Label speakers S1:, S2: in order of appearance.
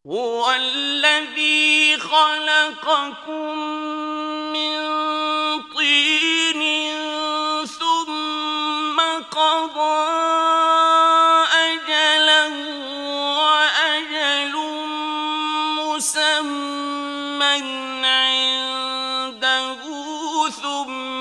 S1: هو الذي خلقكم من طين ثم قضى أجلا وأجل مسمى عنده ثم